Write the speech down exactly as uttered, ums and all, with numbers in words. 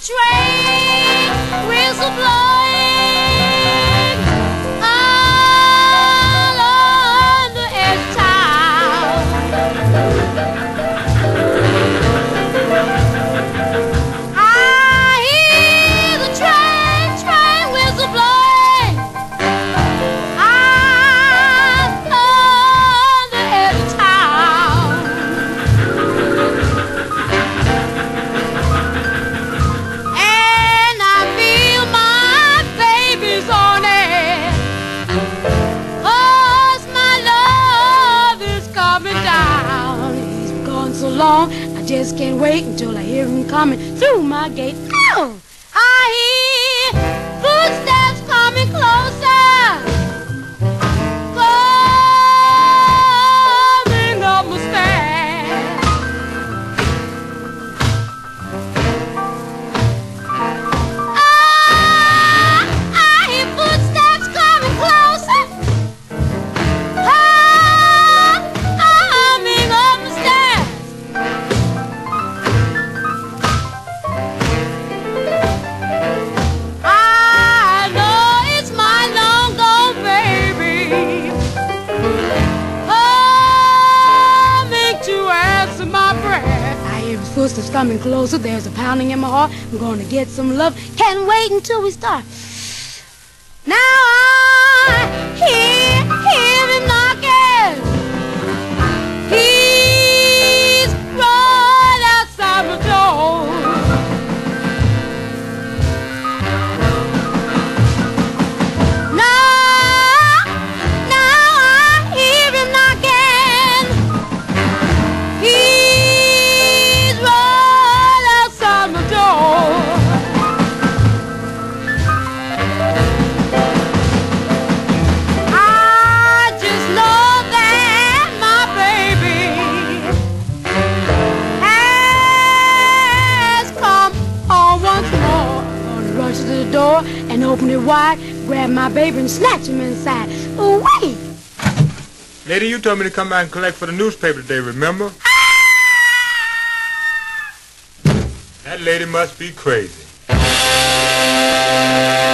train whistle blowing all on the edge of town. I hear the train, train whistle blowing all on the edge of town. And I feel my baby's on it, 'cause my love is coming down. He's been gone so long, I just can't wait until I hear him coming through my gate. Oh, I hear footsteps coming closer, coming up my stairs. Ah, I hear footsteps coming closer, coming up the stairs. I know it's my long gone baby coming to answer my prayer. I hear his footsteps coming closer. There's a pounding in my heart. I'm gonna get some love. Can't wait until we start. Now I hear, hear him knocking. He's right outside my door. Now, now I hear him knocking. He's right outside my door. I just know that my baby has come home once more. I'm gonna rush to the door and open it wide, grab my baby and snatch him inside. Oh, wait! Lady, you told me to come out and collect for the newspaper today, remember? That lady must be crazy.